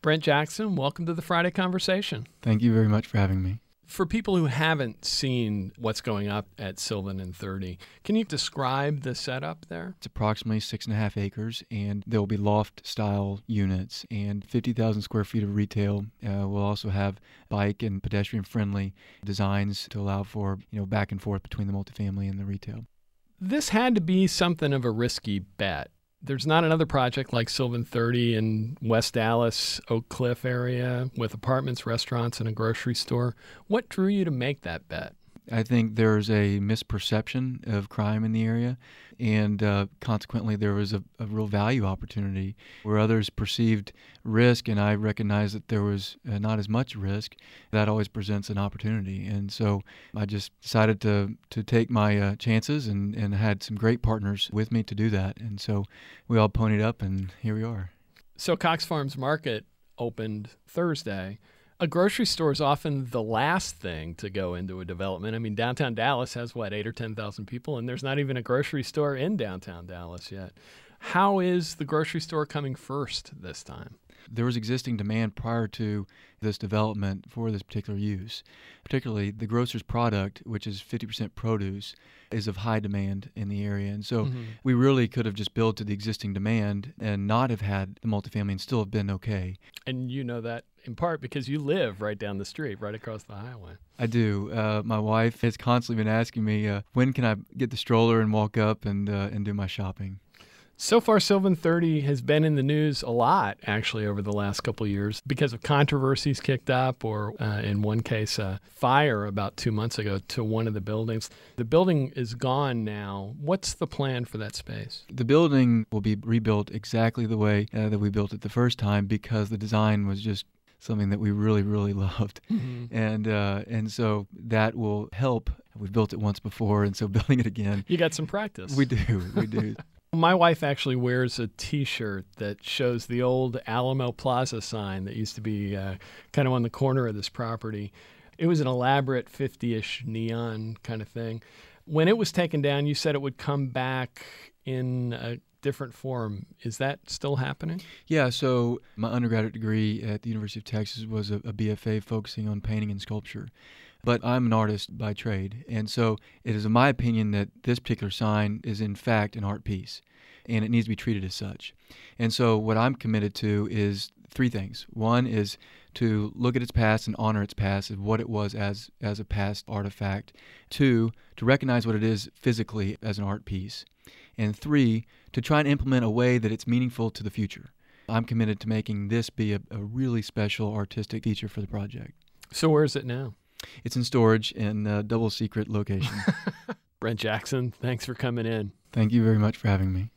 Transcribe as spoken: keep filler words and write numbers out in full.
Brent Jackson, welcome to the Friday Conversation. Thank you very much for having me. For people who haven't seen what's going up at Sylvan and thirty, can you describe the setup there? It's approximately six and a half acres, and there will be loft-style units and fifty thousand square feet of retail. Uh, we'll also have bike and pedestrian-friendly designs to allow for, you know, back and forth between the multifamily and the retail. This had to be something of a risky bet. There's not another project like Sylvan thirty in West Dallas, Oak Cliff area with apartments, restaurants, and a grocery store. What drew you to make that bet? I think there's a misperception of crime in the area, and uh, consequently there was a, a real value opportunity where others perceived risk, and I recognized that there was uh, not as much risk. That always presents an opportunity, and so I just decided to to take my uh, chances, and, and had some great partners with me to do that, and so we all ponied up, and here we are. So Cox Farms Market opened Thursday. A grocery store is often the last thing to go into a development. I mean, downtown Dallas has, what, eight or ten thousand people, and there's not even a grocery store in downtown Dallas yet. How is the grocery store coming first this time? There was existing demand prior to this development for this particular use. Particularly the grocer's product, which is fifty percent produce, is of high demand in the area. And so mm-hmm. we really could have just built to the existing demand and not have had the multifamily and still have been okay. And you know that in part because you live right down the street, right across the highway. I do. Uh, my wife has constantly been asking me, uh, when can I get the stroller and walk up and uh, and do my shopping? So far, Sylvan thirty has been in the news a lot, actually, over the last couple of years because of controversies kicked up or, uh, in one case, a fire about two months ago to one of the buildings. The building is gone now. What's the plan for that space? The building will be rebuilt exactly the way uh, that we built it the first time because the design was just something that we really, really loved. Mm-hmm. And uh, and so that will help. We've built it once before, and so building it again. You got some practice. We do. We do. My wife actually wears a T-shirt that shows the old Alamo Plaza sign that used to be uh, kind of on the corner of this property. It was an elaborate fifty-ish neon kind of thing. When it was taken down, you said it would come back in a different form. Is that still happening? Yeah, so my undergraduate degree at the University of Texas was a, a B F A focusing on painting and sculpture. But I'm an artist by trade, and so it is my opinion that this particular sign is in fact an art piece, and it needs to be treated as such. And so what I'm committed to is three things. One is to look at its past and honor its past as what it was as, as a past artifact. Two, to recognize what it is physically as an art piece. And three, to try and implement a way that it's meaningful to the future. I'm committed to making this be a, a really special artistic feature for the project. So where is it now? It's in storage in a double secret location. Brent Jackson, thanks for coming in. Thank you very much for having me.